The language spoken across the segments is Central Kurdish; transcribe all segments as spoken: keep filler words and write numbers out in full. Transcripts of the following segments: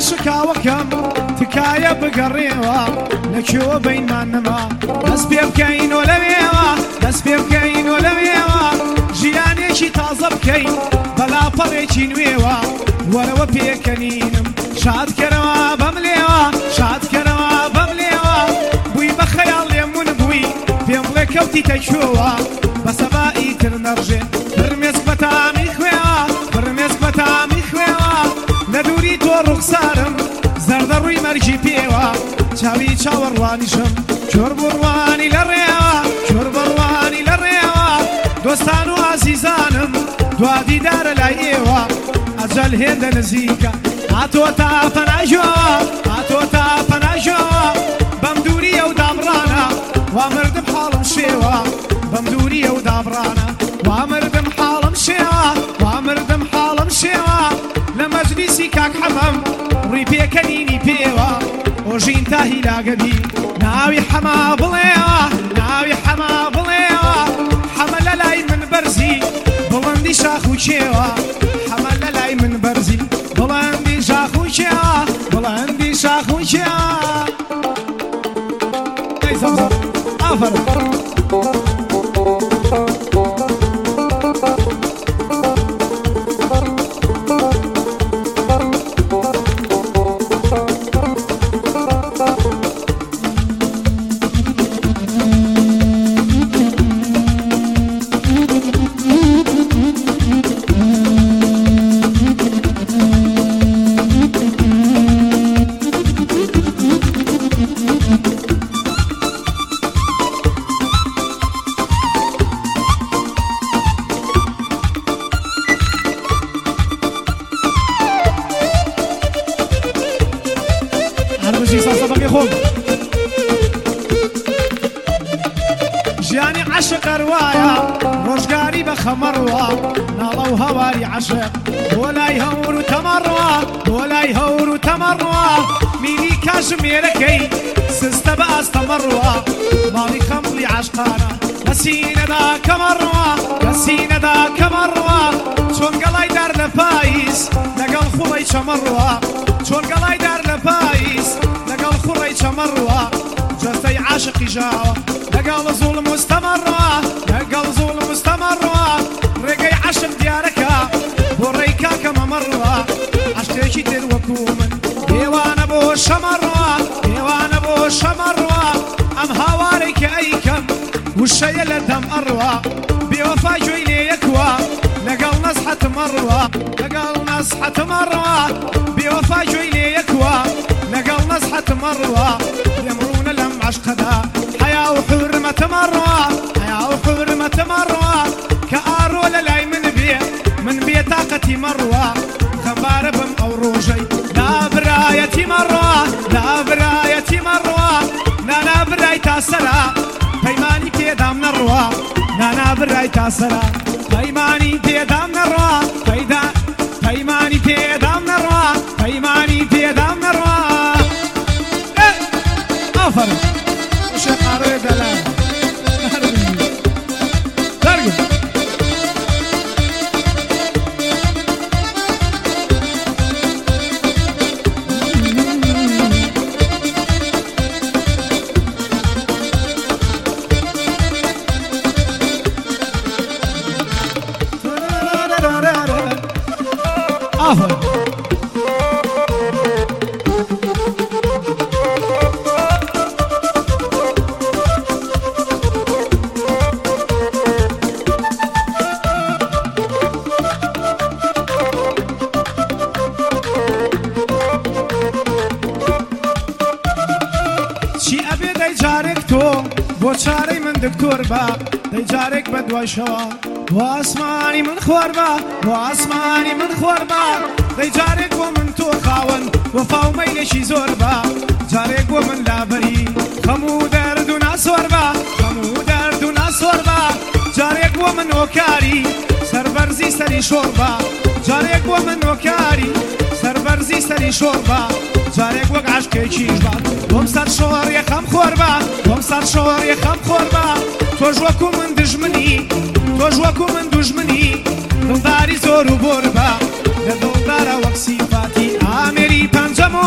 شکاوەکەم تکایە بگەڕێوە لەکوێوە بەینمانەما دەست پێ بکەینۆ لەوێوە دەست پێ بکەینۆ لەوێوە ژیانێکی تازە بکەین بەلاپەڕێکی نوێوە وەرەوە پێکەنینم شادکەرەوە بەم لێوە شادکەرەوە بەم لێوە بووی بە خەیاڵ لێمون بووی پێم بڵێ کەوتیتە کوێوە بە سەبائی تر نەڕژێ فرمێسک بە تامی خوێوە فرمێسک بە تامی خوێوە لە دووری تۆ ڕوخسارم زەردە ڕووی مەرجی پێوە چاوی چاوەڕوانیشم چۆر بڕوانی لە ڕێوە چۆر بڕوانی لە ڕێوە دۆستان و ئازیزانم دوا دیدارە لای ئێوە ئەجەل هێندە نزیکە هاتۆ تا پەناژەوە هاتۆ تا پەناژەوە بەم دووریە و دابڕانە وا مردم حاڵم شێوە بەم دووریە و دابڕانە وا مردم حاڵم شێوە وا مردم حاڵم شێوە لە مەجلیسی کاک حەمەم ڕووی پێکەنینی پێوە ئۆژین تا هیلاگەبی ناوی حەما بڵێوە ناوی حەما بڵێوە حەمە لە لای من بەرزی بڵندی شاخ و چێوە حەمە لە لای من بەرزی بڵندی شاخ و چێوە بڵندی شاخ و چێوە ئەی زەمزەم ئافەرن ژیانی عەشق ئەروايە ڕۆژگاری بە خەمەڕوە ناڵە و هەواری عەشق بۆ لای هەور و تەمەڕوە بۆ لای هەور و تەمەڕوە میری کاژمێرەکەی سستە بە ئاستەمەڕوە ماڵی خەمڵی عەشقانە لە سینەدا کەمەڕوە لە سینەدا کەمەڕوە چۆن گەڵای دار لە پاییز لەگەڵ خوڵەی چەمەڕوە چۆن گەڵای دار لە پاییز لەگەڵ خوڕەی چەمەڕوە جەستەی عاشقی ژاوە لەگەڵ زوڵم مستەمەڕوە لەگەڵ زوڵم مستەمەڕوە ڕێگەی عەشق دیارەکە بۆ ڕێی کاکە مەمەڕوە عەشقێکی تر وەکو من دێوانە بۆ شەمەڕوە دێوانە بۆ شەمەڕوە ئەم هاوارەی کە ئەیکەم وشەیە لە دەم ئەڕوە بێوەفا گوێی لێ یەکوە لەگەڵ نەزحەت مەڕوە لەگەڵ نەزحەت مەڕوە بێوەفا گوێی لێ یەکوە لەگەڵ نەزحەت مەڕوە لێمڕوونە لەم عەشقەدا حیا و حورمەت مەڕوە حیا و حورمەت مەڕوە کە ئاڕۆ لە لای من بێ من بێ تاقەتی مەڕوە خەمبارە بم ئەو ڕۆژەی لابرایەتی مەڕوە لابرایەتی مەڕوە نانا برای تا سەرا پەیمانی پێدام نەڕوە نانا برای تا سەرا پەیمانی پێدام نەڕوە پەیدا پەیمانی پێدام نەڕوە پەیمانی پێدام نەڕوە ئافەرن وشە قاڕێ دەلای دەرگم ئافەرن بۆ چارەی من دکتۆر بە دەی جارێک بە دوای شەوە بۆ ئاسمانی من خۆر بە بۆ ئاسمانی من خۆر بە دەی جارێک بۆ من تۆ خاوەن وەفا و مەیلێکی زۆر بە جارێک بۆ من لابەری خەم و دەرد و ناسۆر بە خەم و دەرد و ناسۆر بە جارێک بۆ من هۆکاری سەربەرزی سەری شۆڕ بە جارێک بۆ من هۆکاری سەربەرزی سەری شۆڕ بە جارێک وەک عەشقێکیش بە بۆم سەر شۆڕ یەخەم خۆر بە بۆم سەر شۆڕ یەخەم خۆر بە تۆش وەکو من دژمنی تۆش وەکو من دوژمنی دڵداری زۆر و بۆر بە لە دڵدارە وەک سیفاتی ئامێری پەنجەم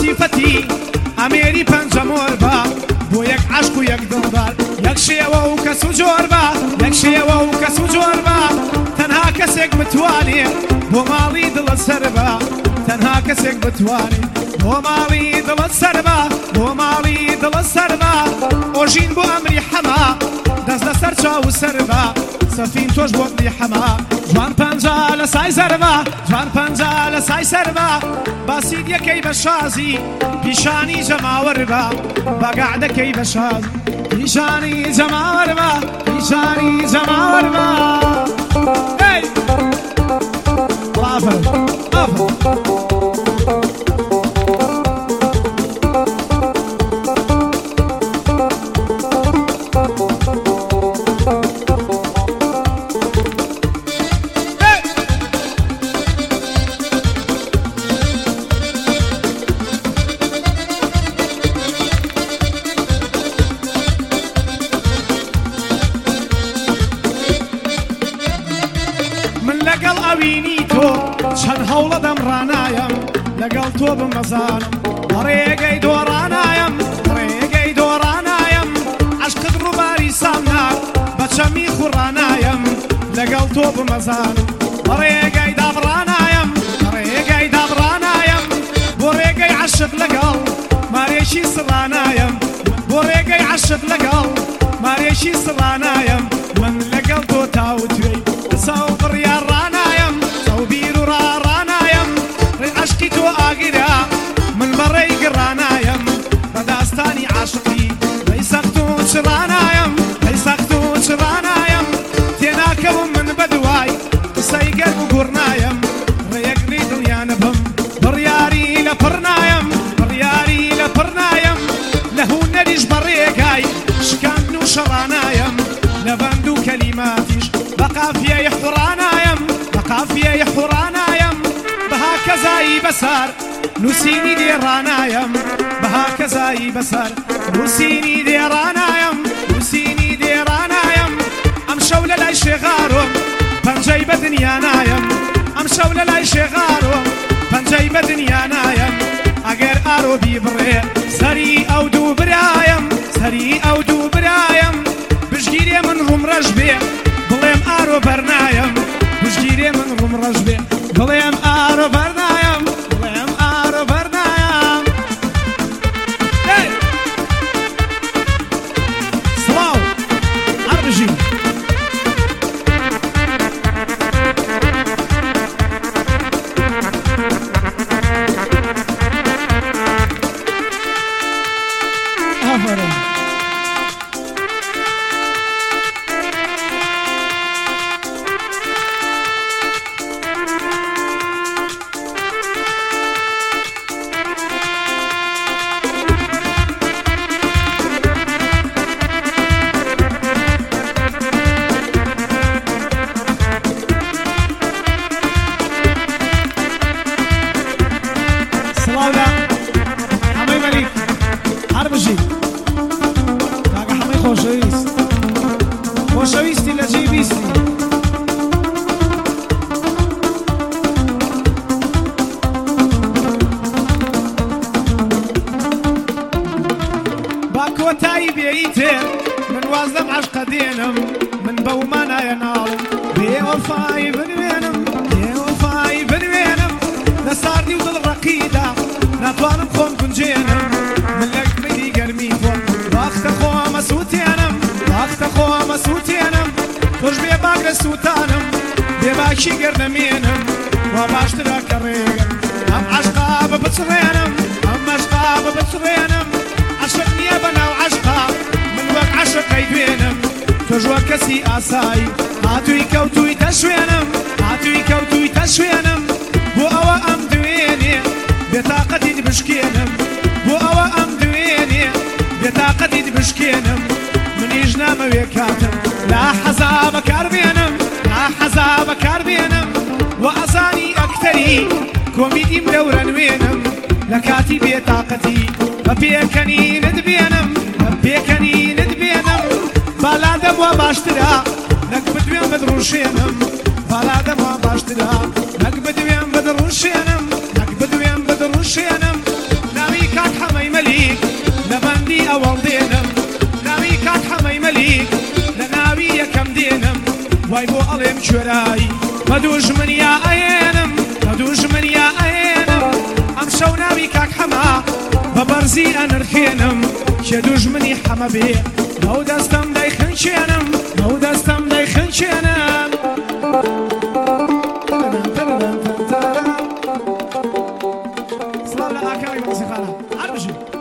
سیفەتی ئەمێری پەنجەمۆر بە بۆ یەک عەشق و یەک دڵدار یەک شێوە و کەس و جۆر بە یەک شێوە و کەس و جۆر بە تەنها کەسێک بتوانێ بۆ ماڵی دڵت سەر بە تەنها کەسێک بتوانێ بۆ ماڵی دڵت سەر بە بۆ ماڵی دڵت سەر بە ئۆژین بۆ ئەمری حەما دەست لەسەر چاو و سەر بە سەفین تۆش بۆ ئەمری حەما جوان پەنجە لە سای سەر بە جوان پەنجە لە سای سەر بە باسی یەکەی بە شازی پیشانی جەماوەر بە بەگاع دەکەی بە شاز پیشانی جەماوەر بە پیشانی جەماوەر بە ئەی ئافرین ئافرین چەند هەوڵە دەمڕانایم لەگەڵ تۆ بمەزانم ڕێگەی دۆڕانایم ڕێگەی دۆڕانایم عەشقت ڕووباری سامناک بە چەمی خوڕانایم لەگەڵ تۆ بمەزانم ڕێگەی دابڕانایم ڕێگەی دابڕانایم بۆ ڕێگەی عەشق لەگەڵ مارێشی سڕانایم بۆ ڕێگەی عەشق لەگەڵ مارێشی سڕانایم من لەگەڵ تۆ تاوتوێی قسە و بڕیار ڕانایم سەوبیر و ڕاڕانایم ڕێ عەشقی تۆ ئاگرە من بەڕێی گڕانایم بەداستانی عاشقی ڕێی سەخت و چڕانایم ڕێی سەخت و چڕانایم تێناکەوم من بەدوای قسەی گەرم و گوڕنایم ڕێیەکری دڵیانە بم بڕیاری لە پڕنایم بڕیاری لە پڕنایم لە هونەریش بەڕێگای شکاندن و شەڕانایم لە بەند و کەلیماتیش بە قافیەی حوڕانایم بە قافیەی حوڕانایم بەها کەزایی بەسەر نووسینی دێڕانایم بەها کەزایی بەسەر نووسینی دێڕانایم نووسینی دێڕانایم ئەم شەو لە لای شێغارۆم پەنجەی بە دنیانایم ئەم شەو لە لای شێغارۆم پەنجەی بە دنیانایم ئەگەر ئارۆبی بڕێ سەری ئەو دوو برایم سەری ئەو دوو برایم بژگیرێ من ڕوم ڕەش بێ بڵێم ئارۆ بەرنایم بژگیرێ من ڕوم ڕەش بێ بڵێم ئارۆ بەرنایم بڵێم ئارۆ بەرنایم سڵاو هەر بژین ئافرین خۆشەویستی لە جێی بیستی با کۆتایی بێیتێ من واز لەم عەشقە دێنم من بەو مانایە ناڵم بێوەفایی بنوێنم بێوەفایی بنوێنم لە ساردی و دڵڕەقیدا ناتوانم خۆم گونجێنم من لە گمەی گەرمی خۆم واختە خۆمە سووتێنم واختە خۆمە سووتێنم تۆش بێ باگرە سووتانم بێ باکی گەردەمێنم وا باشترە کە ڕێگەم ئەم عەشقا بە بچڕێنم ئەم عەشقا بە بچڕێنم عەشق نییە بەناو عەشقا من وەک عەشقەی دوێنم تۆش وەک کەسی ئاسایی هاتووی کەوتووی تەشوێنم هاتووی کەوتووی تەشوێنم بۆ ئەوە ئەم دوێنێ بێتاقەتیت بشکێنم بۆ ئەوە ئەم دوێنێ بێتاقەتیت بشکێنم منیش نامەوێ کاتم لا حەزا بەکاربێنم لا حەزا بەکاربێنم و ئەزانی ئەکتەری کۆمیدیم لەورە نوێنم لە کاتی بێتاقەتی بە پێکەنینت بێنم بە پێکەنینت بێنم بالا دەبوە باشترا نەک بدوێن بدڕوشێنم بالا دەبوە باشترا نەک بدوێن بدڕوشێنم نەک بدوێن بدڕوشێنم ناوی وای بۆ ئەڵێم کوێرایی بە دوژمنیا ئەێنم بە دوژمنیا ئەێنم ئەم شەو ناوی کاک حەما بە بەرزی ئەنرخێنم کێ دوژمنی حەمە بێ بەو دەستەم دەیخنچێنم بەو دەستەم دەیخنچێنم سڵاو لە ئاکاوی مۆسیقانە هەر بژین